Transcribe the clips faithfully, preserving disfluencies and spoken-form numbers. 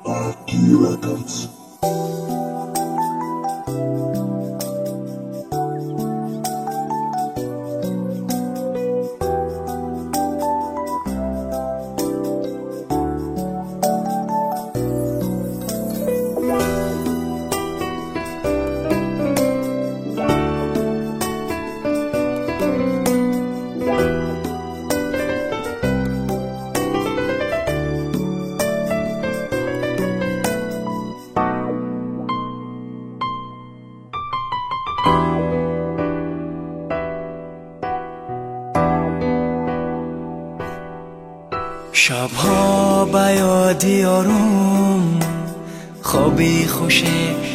شبها بیادی آروم خوابی خوش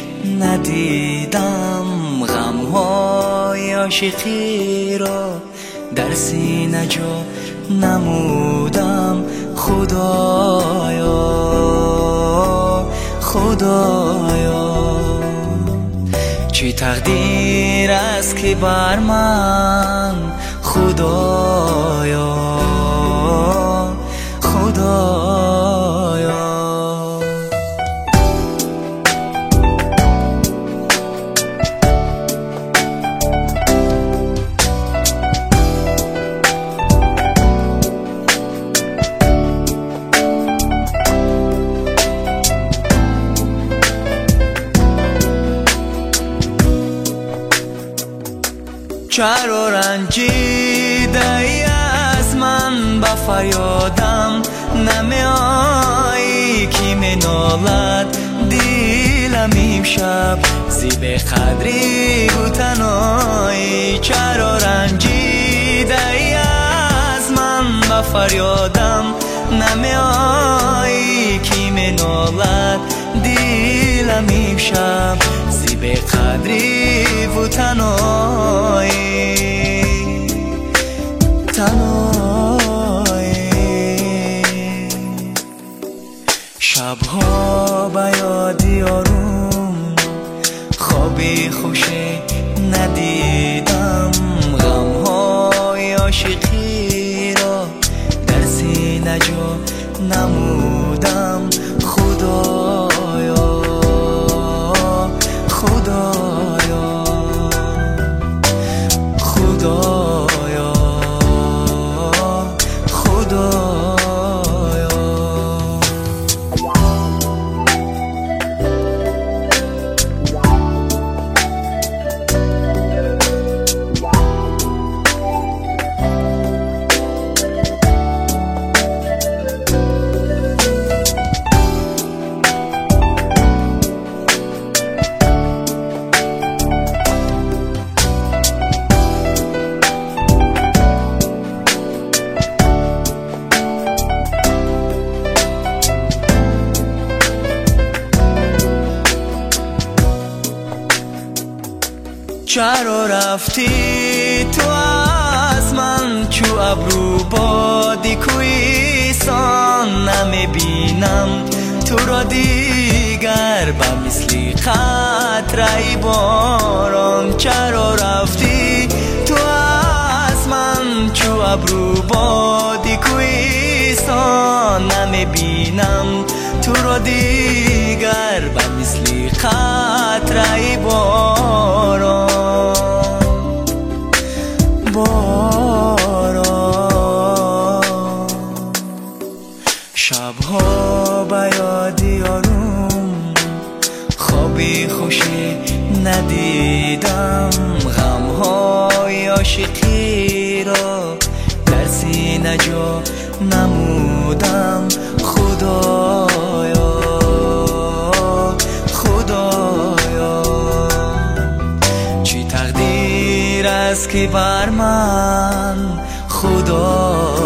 ندیدم، غمهای عاشقی را در سینه جا نمودم. خدایا خدایا چی تقدیر است که بر من، خدایا خدایا. چرا رنجیده ای از من، با فریادم نمیایی که منالد دیلم امشب زیب قدری و تنهایی. چرا رنجیده ای از من، با فریادم نمیایی که منالد دیلم امشب زیب قدری و تنهایی تنهایی. شبها بیادی آروم خوابی خوش ندیدم، غمهای عاشقی را در سینه جا نمودم. خدایا خدایا خدایا خدایا. چرا رفتی تو از من، چو ابرو بادی کویستان نمیبینم تو را دیگر به مثل قطره باران. چرا رفتی تو از من، چو ابرو بادی کویستان نمیبینم تو را دیگر به مثل قطره باران باران. شبها بیادی آروم خوابی خوش ندیدم، غمهای عاشقی را در سینه جا نمودم. خدایا خدایا چی تقدیر است که بر من، خدا